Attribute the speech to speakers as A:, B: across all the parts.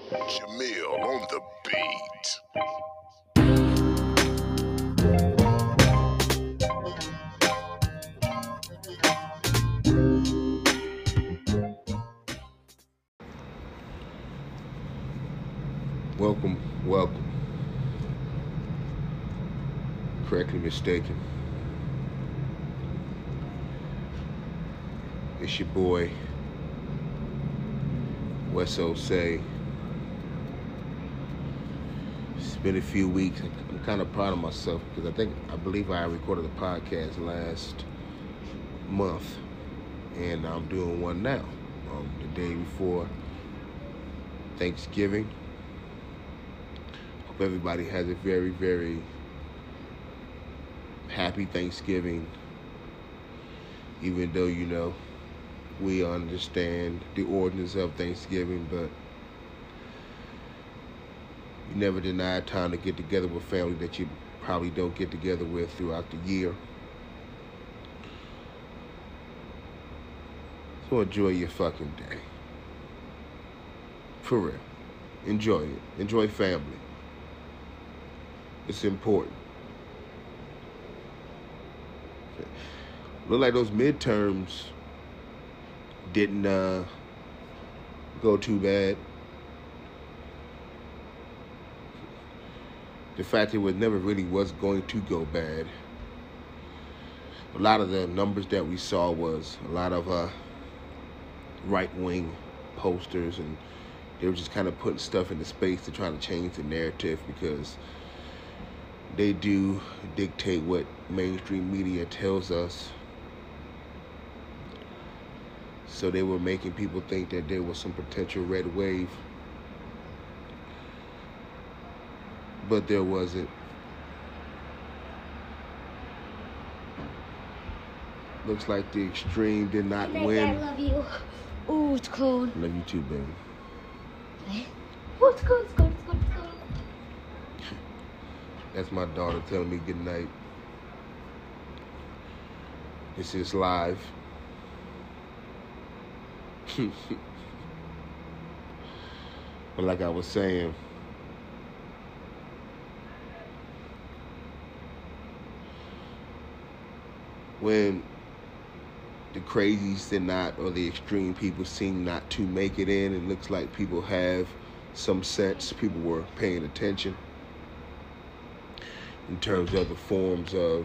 A: Jamil on the beat.
B: Welcome. Correctly mistaken. It's your boy, Wesso Say. It's been a few weeks. I'm kind of proud of myself because I believe I recorded a podcast last month, and I'm doing one now, the day before Thanksgiving. Hope everybody has a very, very happy Thanksgiving, even though, we understand the ordinance of Thanksgiving, but you never deny time to get together with family that you probably don't get together with throughout the year. So enjoy your fucking day. For real. Enjoy it. Enjoy family. It's important. Look like those midterms didn't go too bad. The fact it never really was going to go bad. A lot of the numbers that we saw was a lot of right-wing posters, and they were just kind of putting stuff into space to try to change the narrative because they do dictate what mainstream media tells us. So they were making people think that there was some potential red wave, but there wasn't. Looks like the extreme did not win.
C: I love you. Ooh, it's cold.
B: Love you too, baby.
C: Oh, it's cold.
B: That's my daughter telling me good night. This is live. But like I was saying, when the crazies did not, or the extreme people seem not to make it in, it looks like people have some sense. People were paying attention in terms of the forms of,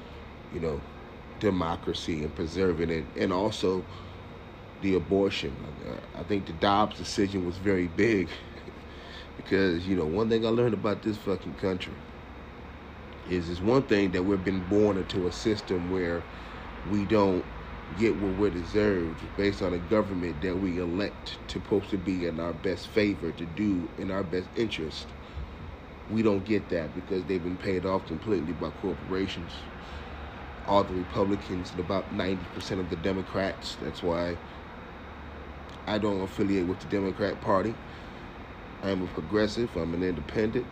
B: democracy and preserving it, and also the abortion. I think the Dobbs decision was very big because, one thing I learned about this fucking country is it's one thing that we've been born into a system where we don't get what we're deserved based on a government that we elect supposed to be in our best favor, to do in our best interest. We don't get that because they've been paid off completely by corporations. All the Republicans and about 90% of the Democrats. That's why I don't affiliate with the Democrat Party. I'm a progressive. I'm an independent.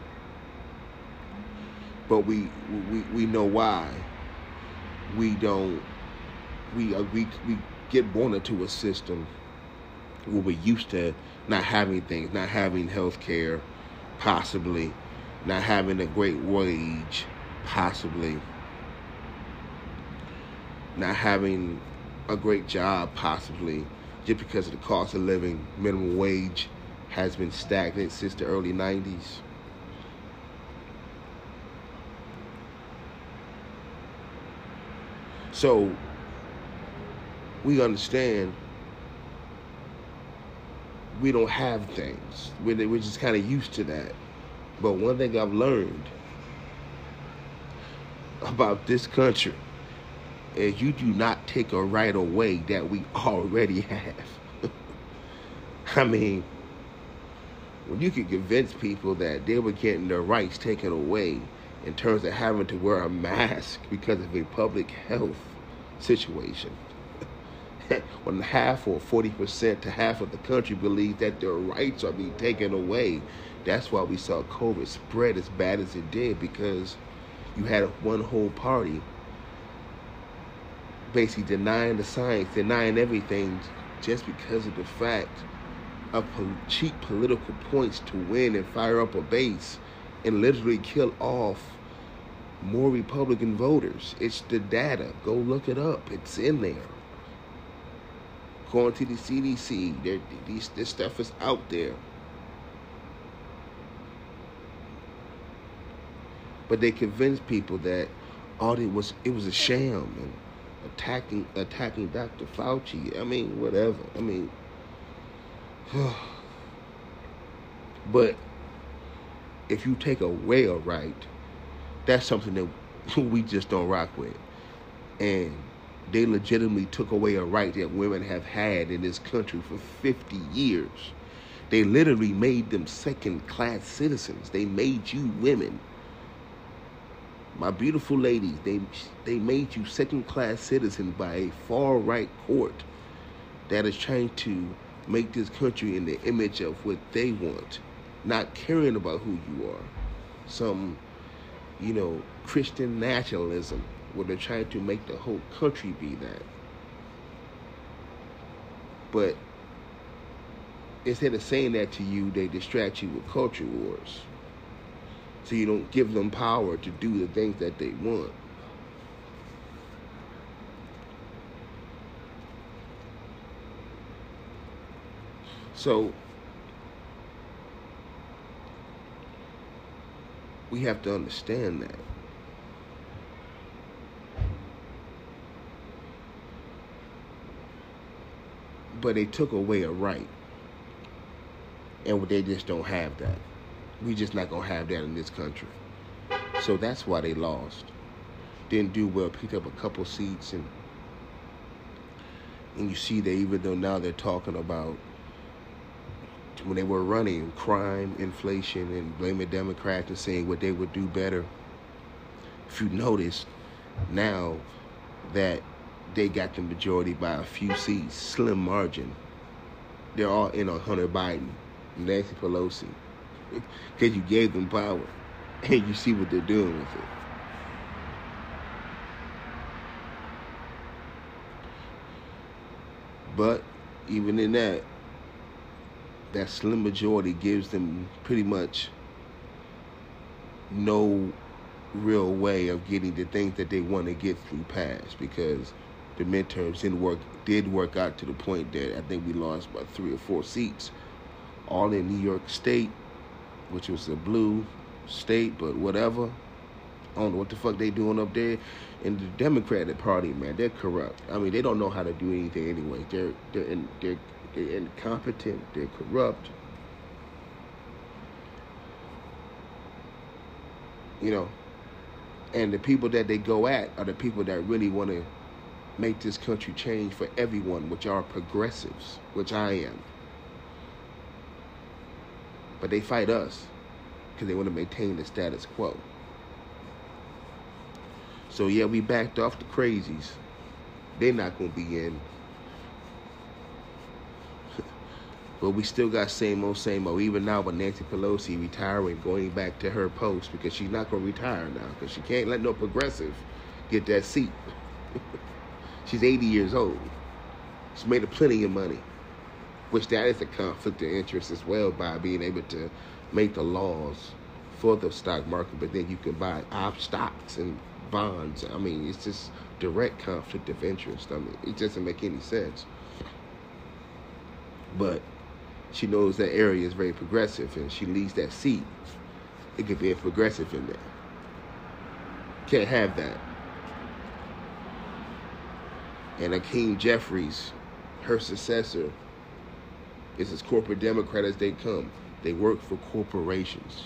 B: But we know why. We get born into a system where we're used to not having things, not having health care, possibly, not having a great wage, possibly, not having a great job, possibly, just because of the cost of living. Minimum wage has been stagnant since the early 90s. So we understand we don't have things. We're just kind of used to that. But one thing I've learned about this country is you do not take a right away that we already have. I mean, when you can convince people that they were getting their rights taken away in terms of having to wear a mask because of a public health situation, when half or 40% to half of the country believe that their rights are being taken away, that's why we saw COVID spread as bad as it did, because you had one whole party basically denying the science, denying everything, just because of the fact of cheap political points to win and fire up a base and literally kill off more Republican voters. It's the data. Go look it up. It's in there. Going to the CDC, this stuff is out there. But they convinced people that it was a sham and attacking Dr. Fauci. I mean, whatever. I mean, but if you take away a right, that's something that we just don't rock with. And they legitimately took away a right that women have had in this country for 50 years. They literally made them second-class citizens. They made you women. My beautiful ladies, they made you second-class citizens by a far-right court that is trying to make this country in the image of what they want, not caring about who you are. Some, Christian nationalism, where they're trying to make the whole country be that. But instead of saying that to you, they distract you with culture wars. So you don't give them power to do the things that they want. So we have to understand that. But they took away a right. And they just don't have that. We just not going to have that in this country. So that's why they lost. Didn't do well, picked up a couple seats. And you see that even though now they're talking about when they were running crime, inflation, and blaming Democrats and saying what they would do better. If you notice, now that they got the majority by a few seats, slim margin, they're all in on Hunter Biden, Nancy Pelosi, because you gave them power, and you see what they're doing with it. But even in that slim majority gives them pretty much no real way of getting the things that they want to get through passed, because the midterms did work out to the point that I think we lost about 3 or 4 seats, all in New York State, which was a blue state, but whatever. I don't know what the fuck they doing up there. And the Democratic Party, man, they're corrupt. I mean, they don't know how to do anything anyway. They're incompetent. They're corrupt. And the people that they go at are the people that really want to make this country change for everyone, which are progressives, which I am. But they fight us because they want to maintain the status quo. So yeah, we backed off the crazies. They're not going to be in. But we still got same old. Even now with Nancy Pelosi retiring, going back to her post, because she's not going to retire now, because she can't let no progressive get that seat. She's 80 years old. She's made plenty of money, which that is a conflict of interest as well, by being able to make the laws for the stock market, but then you can buy stocks and bonds. I mean, it's just direct conflict of interest. I mean, it doesn't make any sense. But she knows that area is very progressive, and she leaves that seat. It could be a progressive in there. Can't have that. And Hakeem Jeffries, her successor, is as corporate Democrat as they come. They work for corporations.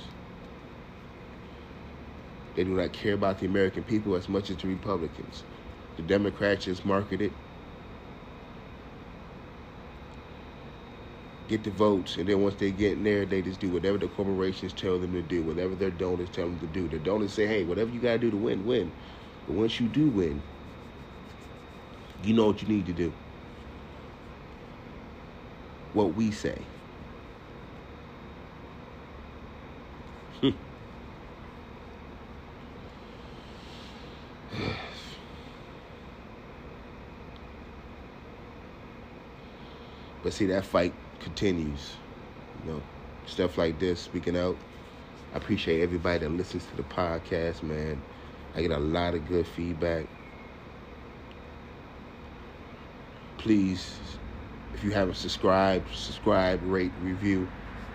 B: They do not care about the American people as much as the Republicans. The Democrats just market it, get the votes, and then once they get in there, they just do whatever the corporations tell them to do, whatever their donors tell them to do. The donors say, hey, whatever you got to do to win, win. But once you do win, you know what you need to do. What we say. But see, that fight continues. You know, stuff like this, speaking out. I appreciate everybody that listens to the podcast, man. I get a lot of good feedback. Please, if you haven't subscribe, rate, review.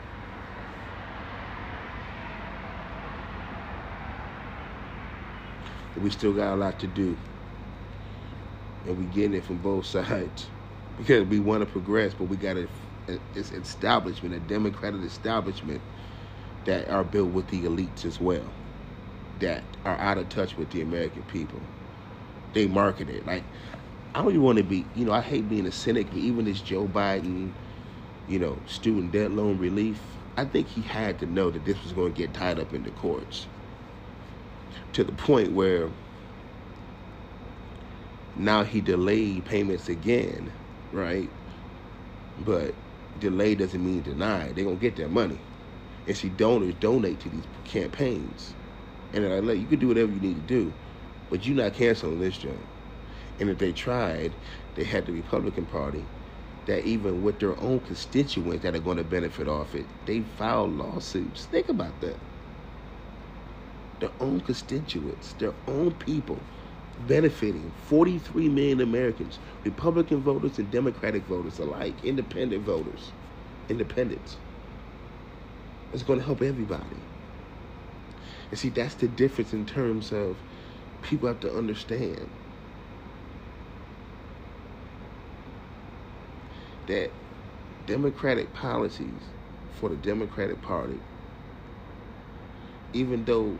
B: We still got a lot to do. And we getting it from both sides. Because we want to progress, but we got this establishment, a democratic establishment that are built with the elites as well, that are out of touch with the American people. They market it. Like, I don't even want to be, I hate being a cynic, but even this Joe Biden, student debt loan relief, I think he had to know that this was going to get tied up in the courts. To the point where now he delayed payments again, right? But delay doesn't mean deny. They're going to get their money. And see, donors donate to these campaigns. And they're like, you can do whatever you need to do, but you're not canceling this job. And if they tried, they had the Republican Party that even with their own constituents that are going to benefit off it, they filed lawsuits. Think about that. Their own constituents, their own people benefiting 43 million Americans, Republican voters and Democratic voters alike, independent voters, independents. It's going to help everybody. And see, that's the difference in terms of people have to understand that democratic policies for the Democratic Party, even though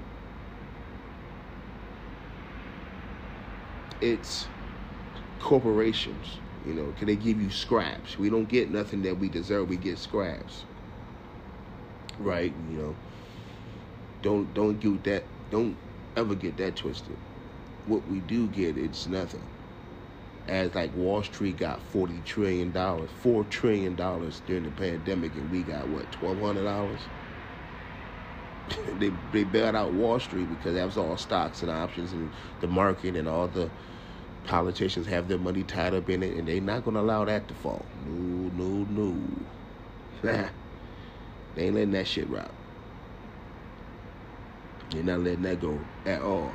B: it's corporations, can they give you scraps? We don't get nothing that we deserve, we get scraps. Right? Don't get that, don't ever get that twisted. What we do get, it's nothing. As like Wall Street got $4 trillion during the pandemic, and we got what, $1,200? They bailed out Wall Street because that was all stocks and options, and the market and all the politicians have their money tied up in it, and they're not going to allow that to fall. No. They ain't letting that shit rock. They're not letting that go at all.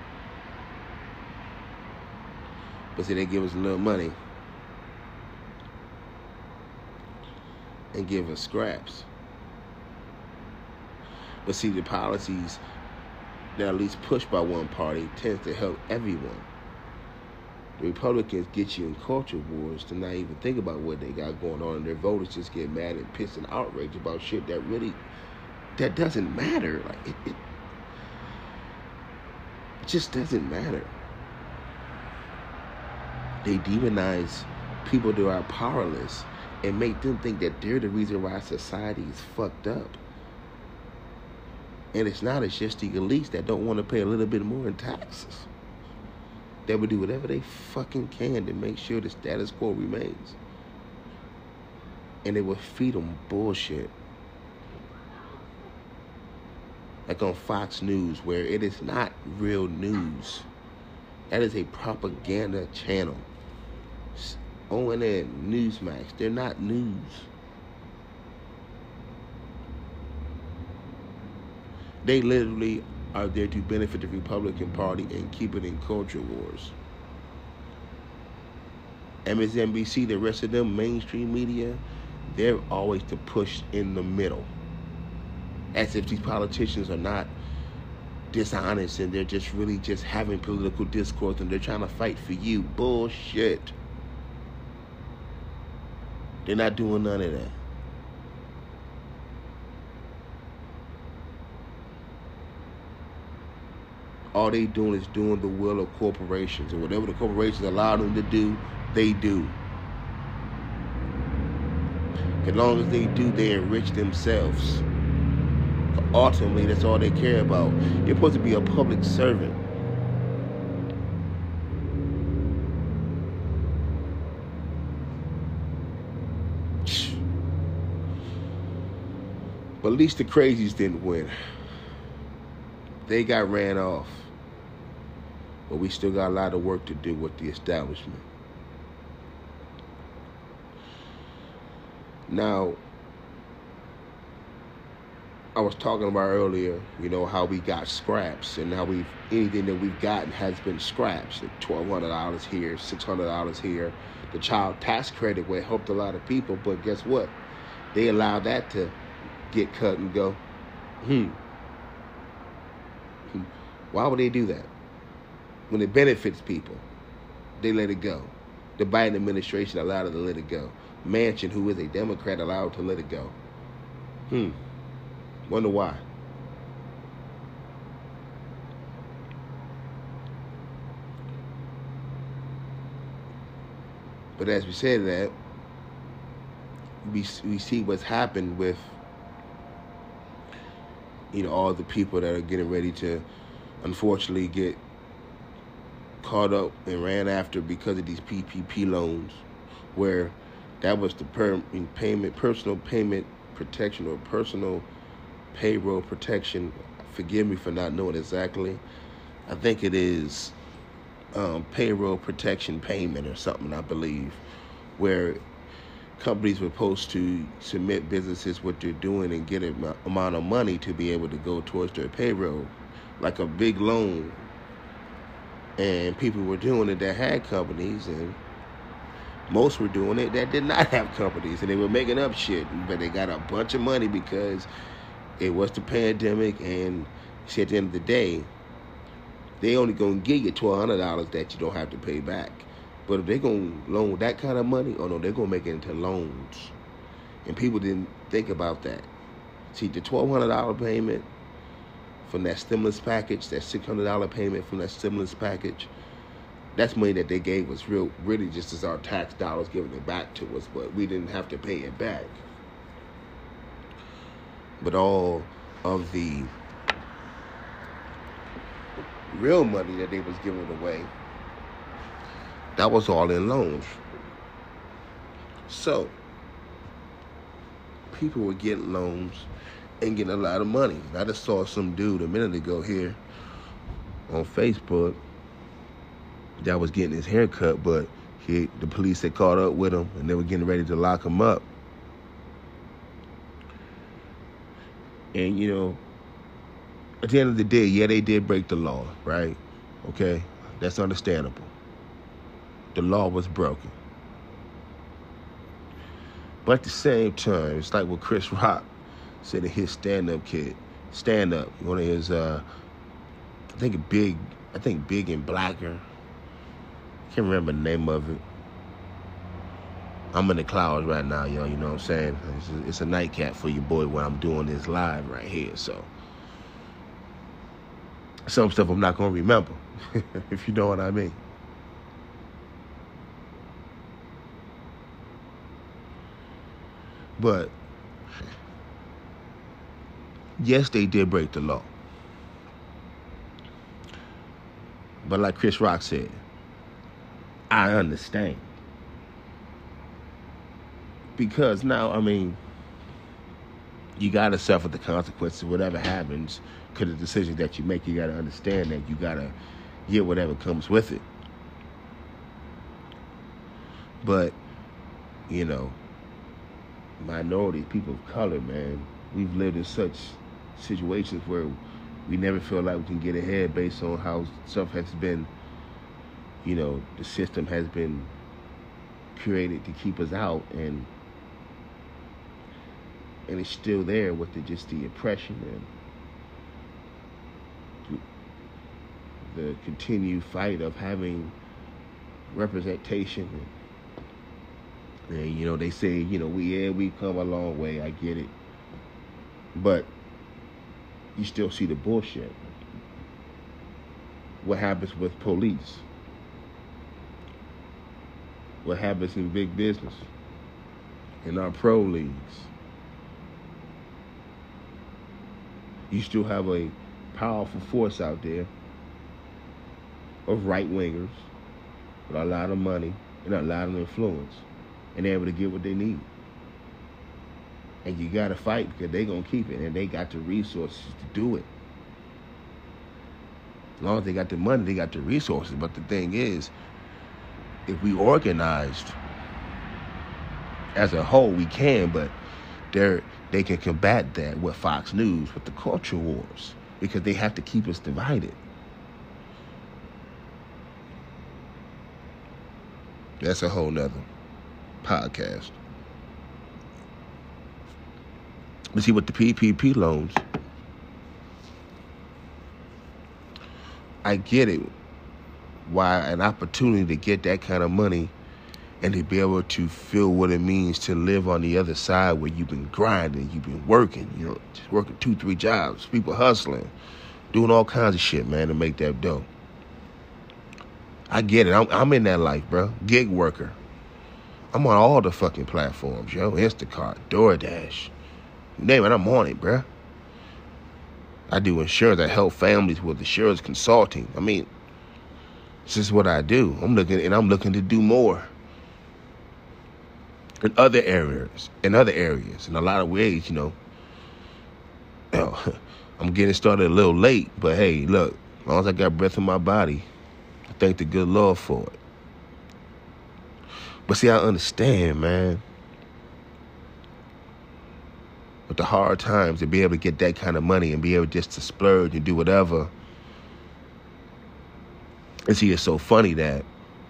B: But see, they give us a little money and give us scraps. But see, the policies that are at least pushed by one party tends to help everyone. The Republicans get you in culture wars to not even think about what they got going on, and their voters just get mad and pissed and outraged about shit that doesn't matter. Like it just doesn't matter. They demonize people that are powerless and make them think that they're the reason why society is fucked up. And it's not, it's just the elites that don't want to pay a little bit more in taxes. They would do whatever they fucking can to make sure the status quo remains. And they will feed them bullshit. Like on Fox News, where it is not real news. That is a propaganda channel. ONN, Newsmax, they're not news. They literally are there to benefit the Republican Party and keep it in culture wars. MSNBC, the rest of them mainstream media, they're always to push in the middle. As if these politicians are not dishonest and they're just really just having political discourse and they're trying to fight for you. Bullshit. They're not doing none of that. All they doing is doing the will of corporations, and whatever the corporations allow them to do, they do. As long as they do, they enrich themselves. Ultimately, that's all they care about. You're supposed to be a public servant. But at least the crazies didn't win. They got ran off. But we still got a lot of work to do with the establishment. Now, I was talking about earlier, how we got scraps and how anything that we've gotten has been scraps. $1,200 here, $600 here. The child tax credit will helped a lot of people, but guess what? They allowed that to get cut and go. Why would they do that? When it benefits people, they let it go. The Biden administration allowed it to let it go. Manchin, who is a Democrat, allowed to let it go. Wonder why. But as we said that, we see what's happened with, all the people that are getting ready to, unfortunately, get caught up and ran after because of these PPP loans, where that was the personal payment protection or personal payroll protection. Forgive me for not knowing exactly. I think it is payroll protection payment or something, I believe, where companies were supposed to submit businesses what they're doing and get an amount of money to be able to go towards their payroll, like a big loan. And people were doing it that had companies, and most were doing it that did not have companies, and they were making up shit, but they got a bunch of money because it was the pandemic. And see, at the end of the day, they only gonna give you $1,200 that you don't have to pay back. But if they're gonna loan that kind of money, oh no, they're gonna make it into loans. And people didn't think about that. See, the $1,200 payment from that stimulus package, that $600 payment from that stimulus package, that's money that they gave us really just as our tax dollars giving it back to us, but we didn't have to pay it back. But all of the real money that they was giving away, that was all in loans. So, people were getting loans and getting a lot of money. I just saw some dude a minute ago here on Facebook that was getting his hair cut, but the police had caught up with him and they were getting ready to lock him up. And, at the end of the day, yeah, they did break the law, right? Okay? That's understandable. The law was broken. But at the same time, it's like what Chris Rock said in his stand-up, one of his, I think Big and Blacker. I can't remember the name of it. I'm in the clouds right now, yo, you know what I'm saying? It's a nightcap for you, boy, when I'm doing this live right here, so. Some stuff I'm not going to remember, if you know what I mean. But, yes, they did break the law. But like Chris Rock said, I understand. Because now, you got to suffer the consequences of whatever happens, because the decisions that you make, you got to understand that you got to get whatever comes with it. But, minorities, people of color, man, we've lived in such situations where we never feel like we can get ahead based on how stuff has been, the system has been created to keep us out, and it's still there with the oppression and the continued fight of having representation. And they say, we come a long way, I get it. But you still see the bullshit. What happens with police? What happens in big business? In our pro leagues? You still have a powerful force out there of right-wingers with a lot of money and a lot of influence, and they're able to get what they need. And you got to fight because they're going to keep it, and they got the resources to do it. As long as they got the money, they got the resources. But the thing is, if we organized as a whole, we can, but they can combat that with Fox News, with the culture wars, because they have to keep us divided. That's a whole nother podcast. But see, with the PPP loans, I get it. Why an opportunity to get that kind of money and to be able to feel what it means to live on the other side where you've been grinding, you've been working, just working 2-3 jobs, people hustling, doing all kinds of shit, man, to make that dough. I get it. I'm in that life, bro. Gig worker. I'm on all the fucking platforms, yo. Instacart, DoorDash. Name it, I'm on it, bro. I do insurance. I help families with insurance consulting. I mean, this is what I do. I'm looking to do more in other areas, in a lot of ways, I'm getting started a little late, but hey, look, as long as I got breath in my body, I thank the good Lord for it. But see, I understand, man, with the hard times, to be able to get that kind of money and be able just to splurge and do whatever. And see, it's so funny that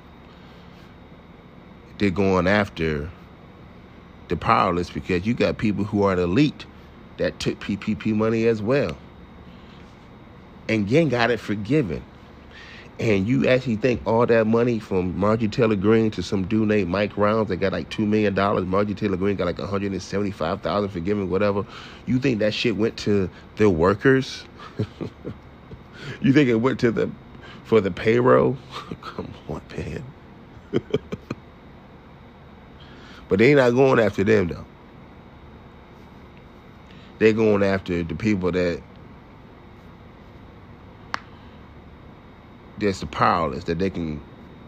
B: they're going after the powerless, because you got people who are an elite that took PPP money as well and again got it forgiven. And you actually think all that money from Marjorie Taylor Greene to some dude named Mike Rounds that got like $2 million, Marjorie Taylor Greene got like $175,000 forgiven, whatever. You think that shit went to the workers? You think it went to for the payroll? Come on, man. But they not going after them, though. They're going after the people that's the powerless, that they can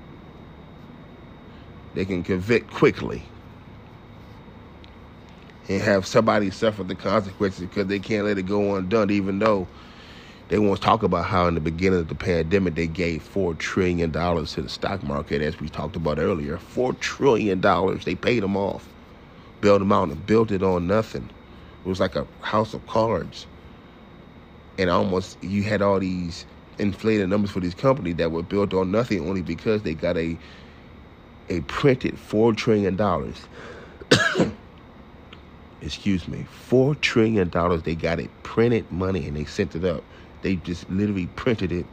B: convict quickly and have somebody suffer the consequences because they can't let it go undone, even though they want to talk about how in the beginning of the pandemic they gave $4 trillion to the stock market, as we talked about earlier. $4 trillion. They paid them off, bailed them out, and built it on nothing. It was like a house of cards. And almost you had all these inflated numbers for these companies that were built on nothing only because they got a printed $4 trillion. Excuse me, $4 trillion. They got it printed money and they sent it up. They just literally printed it,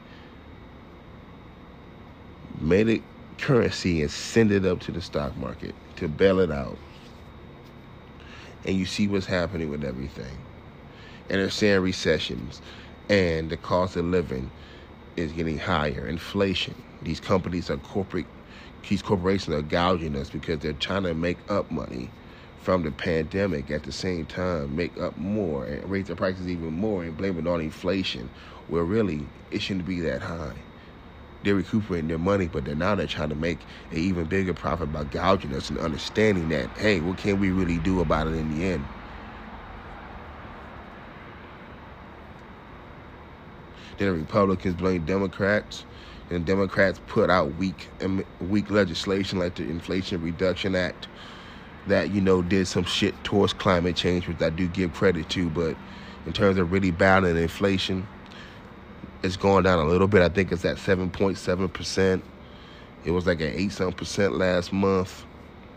B: made it currency, and sent it up to the stock market to bail it out. And you see what's happening with everything. And they're saying recessions and the cost of living is getting higher. Inflation. These corporations are gouging us because they're trying to make up money from the pandemic, at the same time make up more and raise the prices even more and blame it on inflation, where really it shouldn't be that high. They're recuperating their money, but they're trying to make an even bigger profit by gouging us and understanding that, hey, what can we really do about it in the end? Then the Republicans blame Democrats, and Democrats put out weak legislation like the Inflation Reduction Act that, did some shit towards climate change, which I do give credit to, but in terms of really battling inflation, it's going down a little bit. I think it's at 7.7%. It was like at 8-something% last month.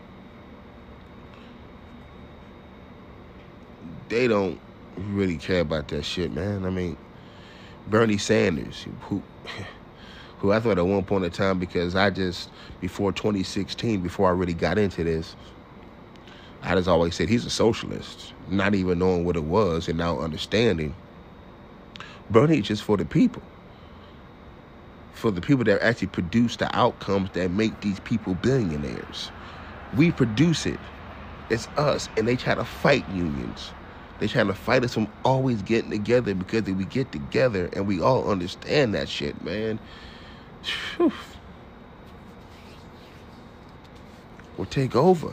B: They don't really care about that shit, man. I mean, Bernie Sanders, who I thought at one point in time, because before 2016, before I really got into this, I just always said he's a socialist, not even knowing what it was and now understanding. Bernie's just for the people that actually produce the outcomes that make these people billionaires. We produce it. It's us. And they try to fight unions. They try to fight us from always getting together, because if we get together and we all understand that shit, man, whew, we'll take over.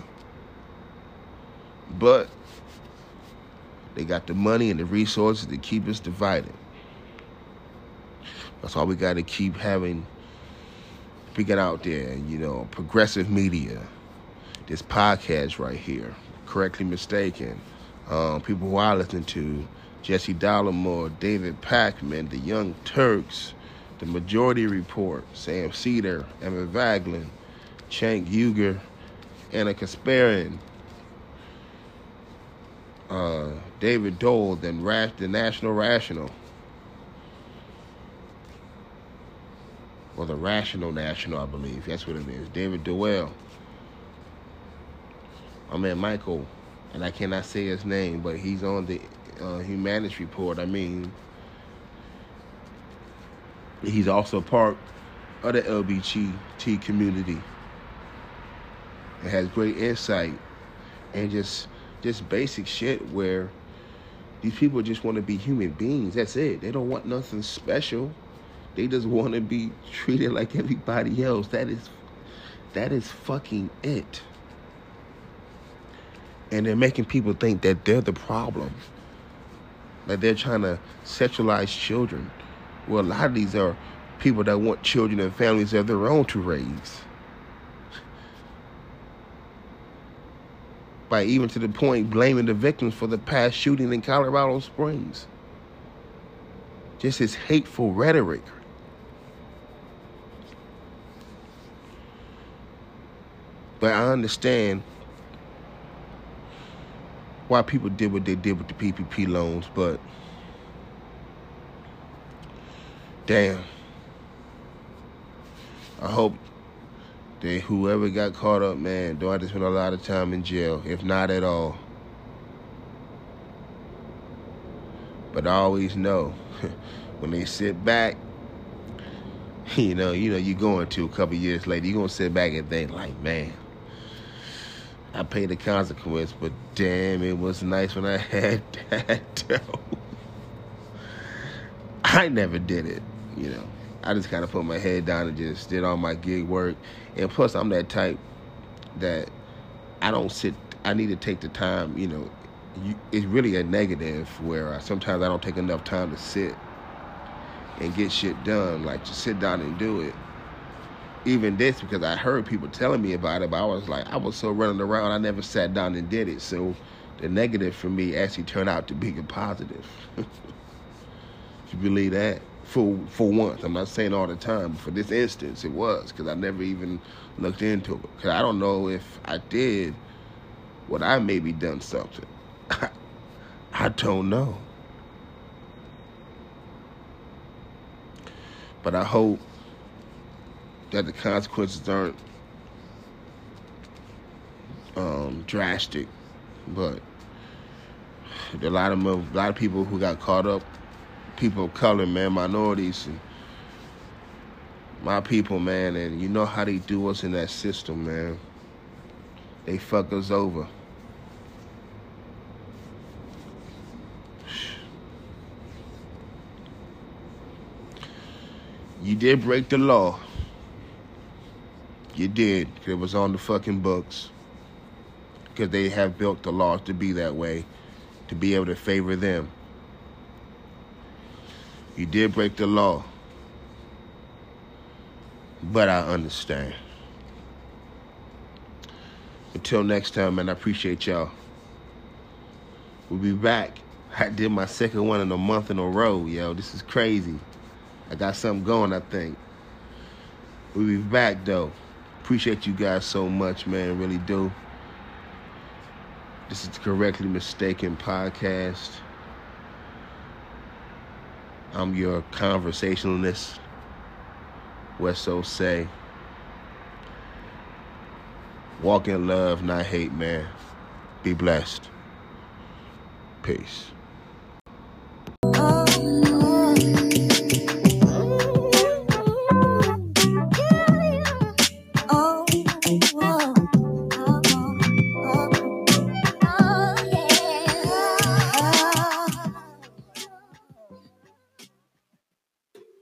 B: But they got the money and the resources to keep us divided. That's why we got to keep having, we get out there, progressive media, this podcast right here, Correctly Mistaken. People who I listen to, Jesse Dollamore, David Pakman, The Young Turks, The Majority Report, Sam Cedar, Emma Vaglin, Cenk Uygur, Anna Kasparian, David Dole, then the National Rational. Or the Rational National, I believe. That's what it is. David Dowell. My man Michael, and I cannot say his name, but he's on the Humanist Report. I mean, he's also part of the LGBT community. It has great insight and just basic shit where these people just want to be human beings. That's it. They don't want nothing special. They just want to be treated like everybody else. That is fucking it. And they're making people think that they're the problem. That they're trying to sexualize children. Well, a lot of these are people that want children and families of their own to raise. By even to the point blaming the victims for the past shooting in Colorado Springs. Just his hateful rhetoric. But I understand why people did what they did with the PPP loans, but damn. I hope that whoever got caught up, man, don't have to spend a lot of time in jail, if not at all. But I always know when they sit back, you're going to a couple years later, you're going to sit back and think like, man, I paid the consequence, but damn, it was nice when I had that dough. I never did it, I just kind of put my head down and just did all my gig work. And plus, I'm that type that I need to take the time, it's really a negative where sometimes I don't take enough time to sit and get shit done, like just sit down and do it. Even this, because I heard people telling me about it, but I was so running around, I never sat down and did it. So the negative for me actually turned out to be a positive. If you believe that. For once. I'm not saying all the time, but for this instance, it was, because I never even looked into it. Because I don't know if I did, would I maybe done something? I don't know. But I hope that the consequences aren't drastic, but there are a lot of people who got caught up, people of color, man, minorities, and my people, man, and you know how they do us in that system, man. They fuck us over. You did break the law. You did. It was on the fucking books. Because they have built the laws to be that way, to be able to favor them. You did break the law. But I understand. Until next time, man, I appreciate y'all. We'll be back. I did my second one in a month in a row, yo. This is crazy. I got something going, I think. We'll be back, though. Appreciate you guys so much, man. Really do. This is the Correctly Mistaken podcast. I'm your conversationalist, Wesso say. Walk in love, not hate, man. Be blessed. Peace.